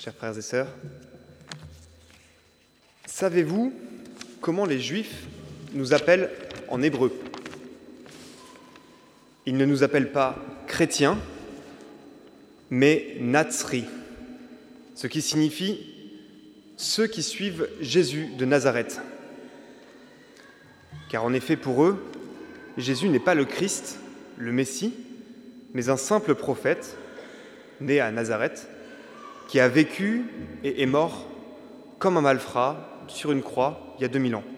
chers frères et sœurs. Savez-vous comment les Juifs nous appellent en hébreu ? Ils ne nous appellent pas chrétiens, mais Natsri, ce qui signifie ceux qui suivent Jésus de Nazareth. Car en effet, pour eux, Jésus n'est pas le Christ, le Messie, mais un simple prophète, né à Nazareth, qui a vécu et est mort comme un malfrat sur une croix il y a 2000 ans.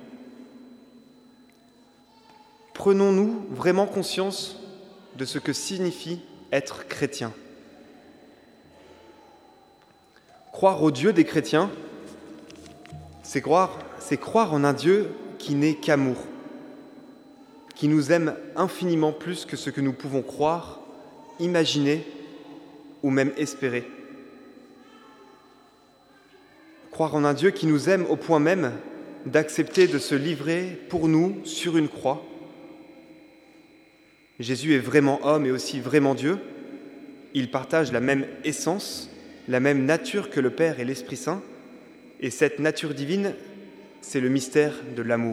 Prenons-nous vraiment conscience de ce que signifie être chrétien ? Croire au Dieu des chrétiens, c'est croire en un Dieu qui n'est qu'amour, qui nous aime infiniment plus que ce que nous pouvons croire, imaginer ou même espérer. Croire en un Dieu qui nous aime au point même d'accepter de se livrer pour nous sur une croix. Jésus est vraiment homme et aussi vraiment Dieu. Il partage la même essence, la même nature que le Père et l'Esprit Saint. Et cette nature divine, c'est le mystère de l'amour.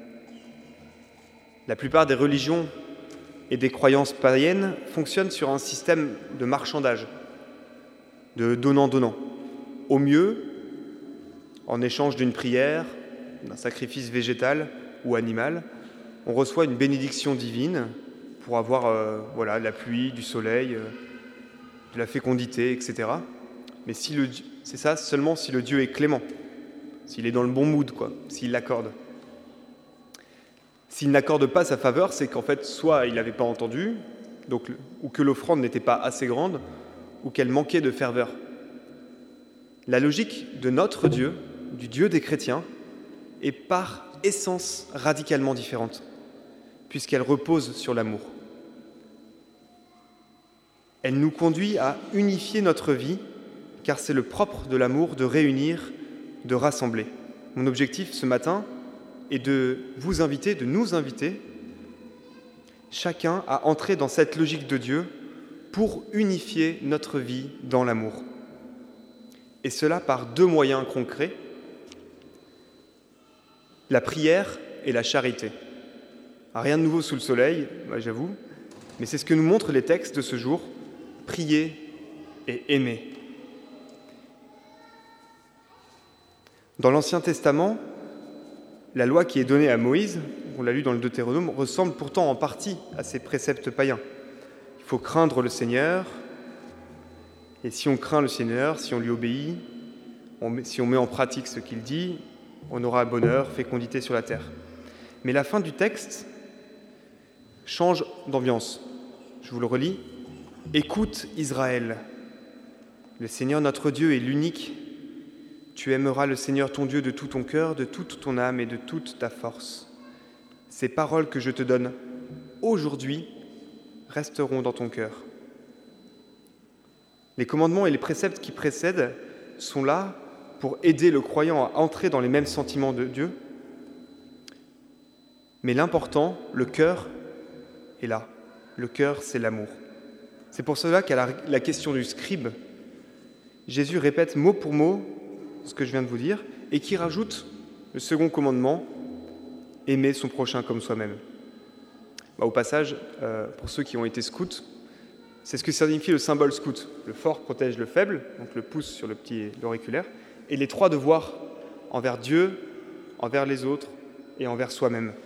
La plupart des religions et des croyances païennes fonctionnent sur un système de marchandage, de donnant-donnant. Au mieux, en échange d'une prière, d'un sacrifice végétal ou animal, on reçoit une bénédiction divine pour avoir la pluie, du soleil, de la fécondité, etc. Mais c'est ça seulement si le Dieu est clément, s'il est dans le bon mood, s'il l'accorde. S'il n'accorde pas sa faveur, c'est qu'en fait, soit il n'avait pas entendu, ou que l'offrande n'était pas assez grande, ou qu'elle manquait de ferveur. La logique de notre Dieu, du Dieu des chrétiens, est par essence radicalement différente, puisqu'elle repose sur l'amour. Elle nous conduit à unifier notre vie, car c'est le propre de l'amour de réunir, de rassembler. Mon objectif ce matin est de vous inviter, de nous inviter, chacun à entrer dans cette logique de Dieu pour unifier notre vie dans l'amour. Et cela par deux moyens concrets, la prière et la charité. Rien de nouveau sous le soleil, j'avoue, mais c'est ce que nous montrent les textes de ce jour, prier et aimer. Dans l'Ancien Testament, la loi qui est donnée à Moïse, on l'a lu dans le Deutéronome, ressemble pourtant en partie à ces préceptes païens. Il faut craindre le Seigneur, et si on craint le Seigneur, si on lui obéit, si on met en pratique ce qu'il dit, on aura bonheur, fécondité sur la terre. Mais la fin du texte change d'ambiance. Je vous le relis. « Écoute Israël, le Seigneur notre Dieu est l'unique. Tu aimeras le Seigneur ton Dieu de tout ton cœur, de toute ton âme et de toute ta force. Ces paroles que je te donne aujourd'hui resteront dans ton cœur. » Les commandements et les préceptes qui précèdent sont là pour aider le croyant à entrer dans les mêmes sentiments de Dieu. Mais l'important, le cœur, est là. Le cœur, c'est l'amour. C'est pour cela qu'à la question du scribe, Jésus répète mot pour mot ce que je viens de vous dire, et qui rajoute le second commandement, aimer son prochain comme soi-même. Au passage, pour ceux qui ont été scouts, c'est ce que signifie le symbole scout. Le fort protège le faible, donc le pouce sur le petit l'auriculaire, et les trois devoirs envers Dieu, envers les autres et envers soi-même.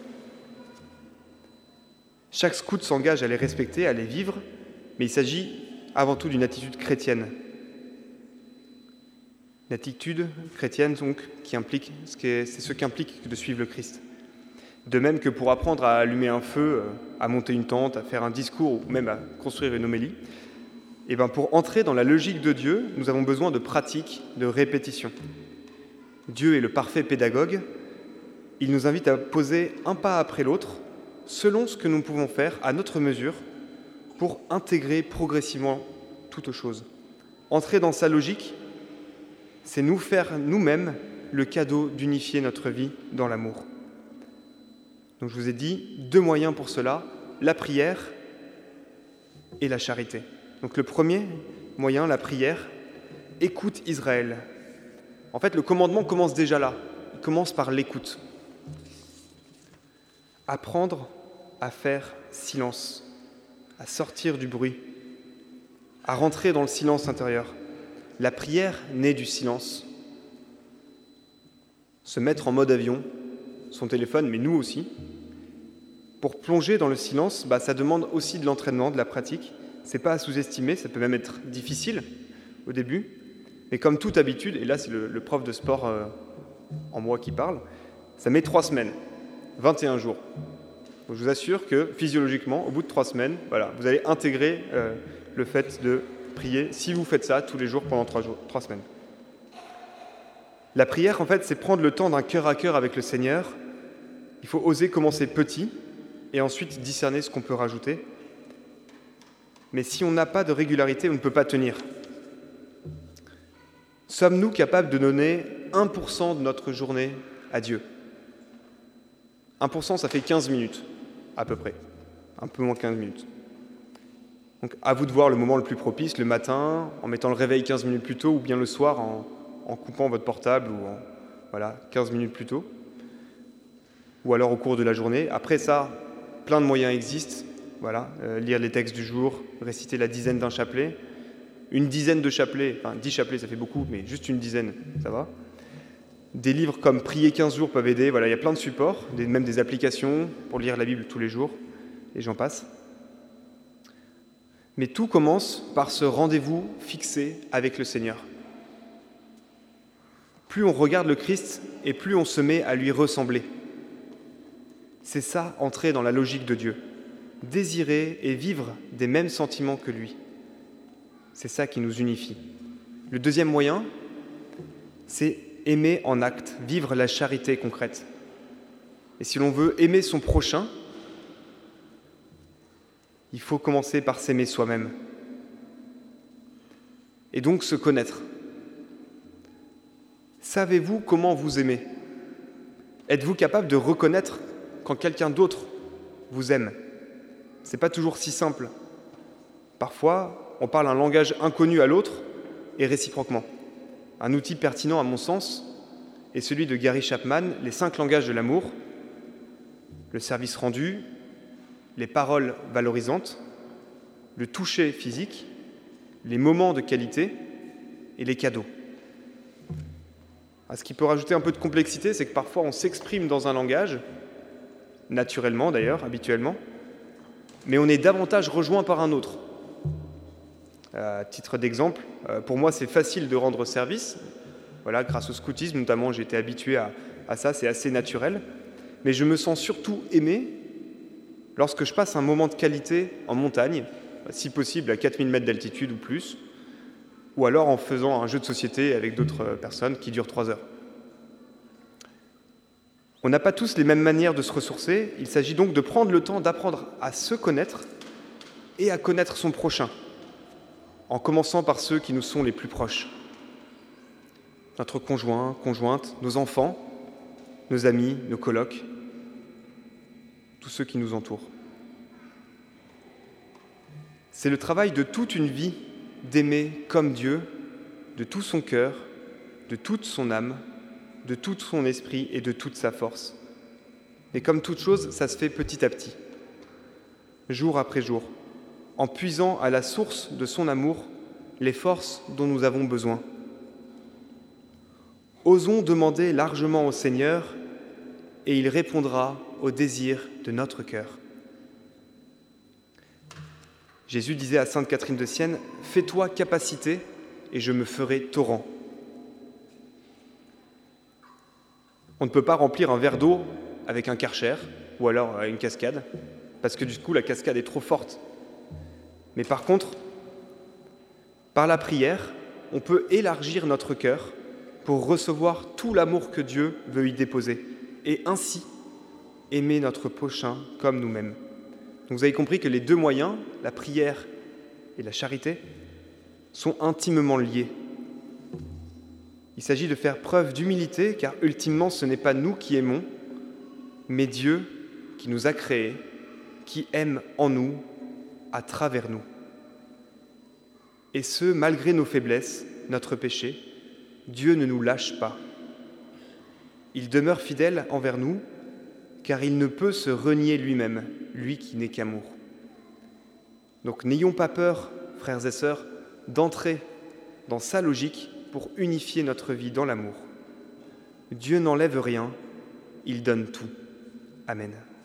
Chaque scout s'engage à les respecter, à les vivre, mais il s'agit avant tout d'une attitude chrétienne. L'attitude chrétienne, donc, c'est ce qu'implique de suivre le Christ. De même que pour apprendre à allumer un feu, à monter une tente, à faire un discours ou même à construire une homélie, pour entrer dans la logique de Dieu, nous avons besoin de pratique, de répétition. Dieu est le parfait pédagogue. Il nous invite à poser un pas après l'autre, selon ce que nous pouvons faire à notre mesure, pour intégrer progressivement toute chose. Entrer dans sa logique, c'est nous faire nous-mêmes le cadeau d'unifier notre vie dans l'amour. Donc je vous ai dit deux moyens pour cela, la prière et la charité. Donc le premier moyen, la prière, Écoute Israël. En fait, le commandement commence déjà là. Il commence par l'écoute. Apprendre à faire silence, à sortir du bruit, à rentrer dans le silence intérieur. La prière naît du silence. Se mettre en mode avion, son téléphone, mais nous aussi. Pour plonger dans le silence, ça demande aussi de l'entraînement, de la pratique. C'est pas à sous-estimer, ça peut même être difficile au début. Mais comme toute habitude, et là c'est le prof de sport en moi qui parle, ça met 3 semaines, 21 jours. Donc je vous assure que physiologiquement, au bout de 3 semaines, vous allez intégrer le fait de prier si vous faites ça tous les jours pendant 3 semaines. La prière, en fait, c'est prendre le temps d'un cœur à cœur avec le Seigneur. Il faut oser commencer petit et ensuite discerner ce qu'on peut rajouter. Mais si on n'a pas de régularité, on ne peut pas tenir. Sommes-nous capables de donner 1% de notre journée à Dieu ? 1%, ça fait 15 minutes, à peu près. Un peu moins de 15 minutes. Donc, à vous de voir le moment le plus propice, le matin, en mettant le réveil 15 minutes plus tôt, ou bien le soir, en coupant votre portable, ou 15 minutes plus tôt. Ou alors au cours de la journée. Après ça, plein de moyens existent. Lire les textes du jour, réciter la dizaine d'un chapelet. Une dizaine de chapelets, 10 chapelets, ça fait beaucoup, mais juste une dizaine, ça va. Des livres comme Prier 15 jours peuvent aider. Il y a plein de supports, même des applications pour lire la Bible tous les jours, et j'en passe. Mais tout commence par ce rendez-vous fixé avec le Seigneur. Plus on regarde le Christ et plus on se met à lui ressembler. C'est ça, entrer dans la logique de Dieu. Désirer et vivre des mêmes sentiments que lui. C'est ça qui nous unifie. Le deuxième moyen, c'est aimer en acte, vivre la charité concrète. Et si l'on veut aimer son prochain, il faut commencer par s'aimer soi-même. Et donc se connaître. Savez-vous comment vous aimez ? Êtes-vous capable de reconnaître quand quelqu'un d'autre vous aime ? Ce n'est pas toujours si simple. Parfois, on parle un langage inconnu à l'autre et réciproquement. Un outil pertinent à mon sens est celui de Gary Chapman, les 5 langages de l'amour, le service rendu, les paroles valorisantes, le toucher physique, les moments de qualité et les cadeaux. Ce qui peut rajouter un peu de complexité, c'est que parfois on s'exprime dans un langage, naturellement d'ailleurs, habituellement, mais on est davantage rejoint par un autre. À titre d'exemple, pour moi, c'est facile de rendre service. Grâce au scoutisme, notamment, j'ai été habitué à ça, c'est assez naturel. Mais je me sens surtout aimé lorsque je passe un moment de qualité en montagne, si possible à 4000 mètres d'altitude ou plus, ou alors en faisant un jeu de société avec d'autres personnes qui dure 3 heures. On n'a pas tous les mêmes manières de se ressourcer. Il s'agit donc de prendre le temps d'apprendre à se connaître et à connaître son prochain, en commençant par ceux qui nous sont les plus proches. Notre conjoint, conjointe, nos enfants, nos amis, nos colocs, tous ceux qui nous entourent. C'est le travail de toute une vie d'aimer comme Dieu, de tout son cœur, de toute son âme, de tout son esprit et de toute sa force. Et comme toute chose, ça se fait petit à petit, jour après jour, en puisant à la source de son amour les forces dont nous avons besoin. Osons demander largement au Seigneur et il répondra aux désirs de notre cœur. Jésus disait à sainte Catherine de Sienne « Fais-toi capacité et je me ferai torrent ». On ne peut pas remplir un verre d'eau avec un Karcher ou alors une cascade, parce que du coup la cascade est trop forte. Mais par contre, par la prière, on peut élargir notre cœur pour recevoir tout l'amour que Dieu veut y déposer et ainsi aimer notre prochain comme nous-mêmes. Donc vous avez compris que les 2 moyens, la prière et la charité, sont intimement liés. Il s'agit de faire preuve d'humilité, car ultimement ce n'est pas nous qui aimons, mais Dieu qui nous a créés, qui aime en nous, à travers nous. Et ce, malgré nos faiblesses, notre péché, Dieu ne nous lâche pas. Il demeure fidèle envers nous, car il ne peut se renier lui-même, lui qui n'est qu'amour. Donc n'ayons pas peur, frères et sœurs, d'entrer dans sa logique pour unifier notre vie dans l'amour. Dieu n'enlève rien, il donne tout. Amen.